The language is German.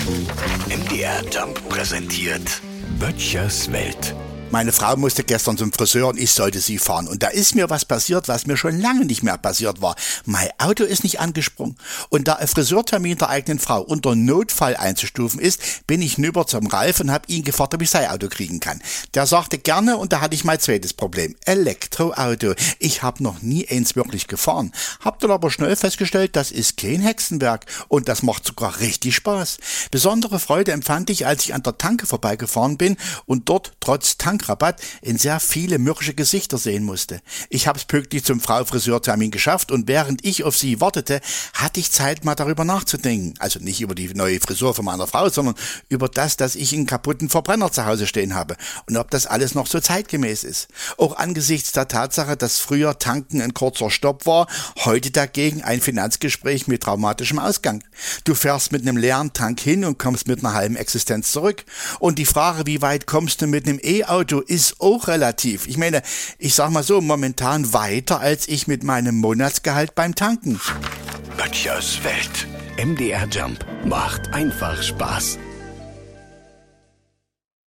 MDR Jump präsentiert Böttchers Welt. Meine Frau musste gestern zum Friseur und ich sollte sie fahren. Und da ist mir was passiert, was mir schon lange nicht mehr passiert war. Mein Auto ist nicht angesprungen. Und da ein Friseurtermin der eigenen Frau unter Notfall einzustufen ist, bin ich hinüber zum Ralf und habe ihn gefragt, ob ich sein Auto kriegen kann. Der sagte gerne und da hatte ich mein zweites Problem. Elektroauto. Ich habe noch nie eins wirklich gefahren. Hab dann aber schnell festgestellt, das ist kein Hexenwerk. Und das macht sogar richtig Spaß. Besondere Freude empfand ich, als ich an der Tanke vorbeigefahren bin und dort trotz Tankrabatt in sehr viele mürrische Gesichter sehen musste. Ich habe es pünktlich zum Frau-Friseurtermin geschafft und während ich auf sie wartete, hatte ich Zeit, mal darüber nachzudenken. Also nicht über die neue Frisur von meiner Frau, sondern über das, dass ich einen kaputten Verbrenner zu Hause stehen habe und ob das alles noch so zeitgemäß ist. Auch angesichts der Tatsache, dass früher Tanken ein kurzer Stopp war, heute dagegen ein Finanzgespräch mit traumatischem Ausgang. Du fährst mit einem leeren Tank hin und kommst mit einer halben Existenz zurück. Und die Frage, wie weit kommst du mit einem E-Auto, ist auch relativ. Ich meine, ich sag mal so, momentan weiter als ich mit meinem Monatsgehalt beim Tanken. Böttchers Welt. MDR Jump macht einfach Spaß.